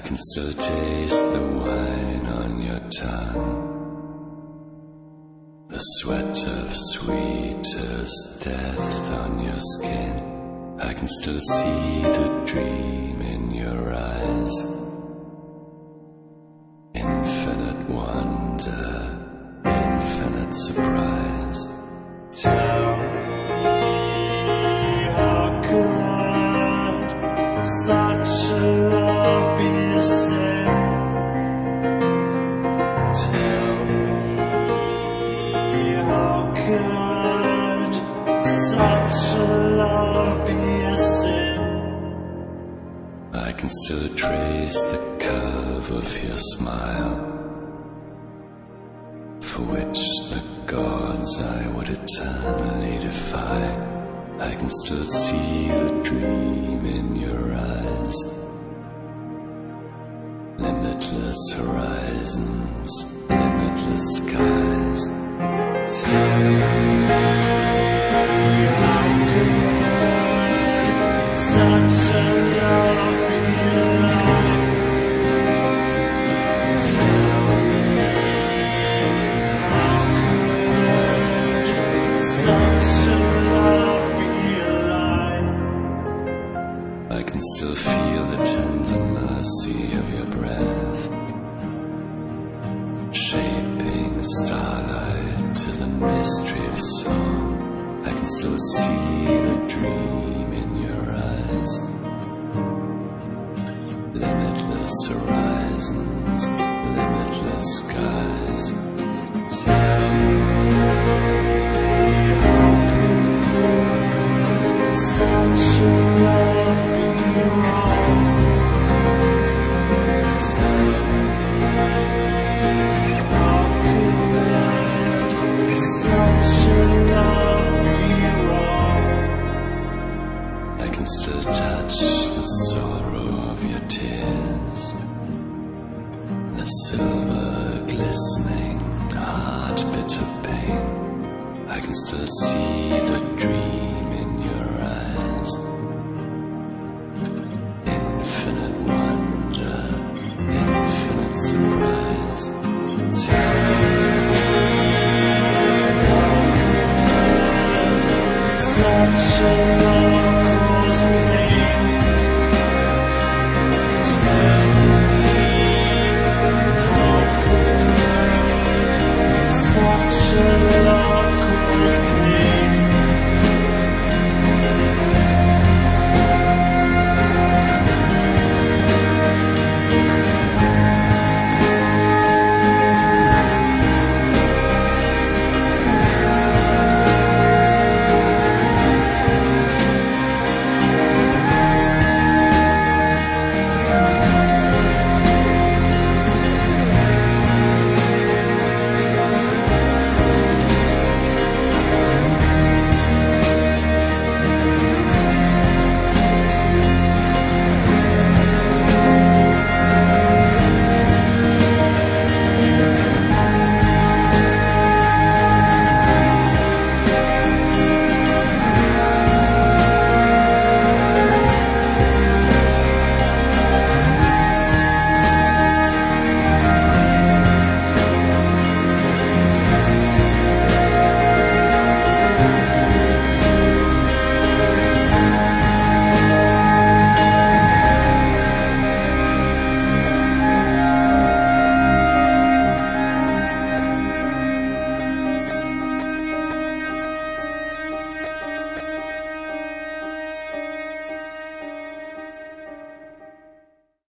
can still taste the wine on your tongue, the sweat of sweetest death on your skin. I can still see the dream in your eyes, infinite wonder, infinite surprise. Tell me, how could such a love be a sin? Tell me, how could such a love be a sin? I can still trace the curve of your smile, for which the gods I would eternally defy. I can still see the dream in your eyes, limitless horizons, limitless skies. Tell me, how could such a love be alive? Tell me, how could such a love be alive? I can still feel the tender mercy of your breath, shaping starlight to the mystery of song. I can still see the dream in your eyes, limitless horizons, limitless skies. Tell me, how could such a love be wrong? Tell me, how could such a love be wrong? I can still touch the sorrow of your tears, the silver glistening, heart bitter pain. I can still see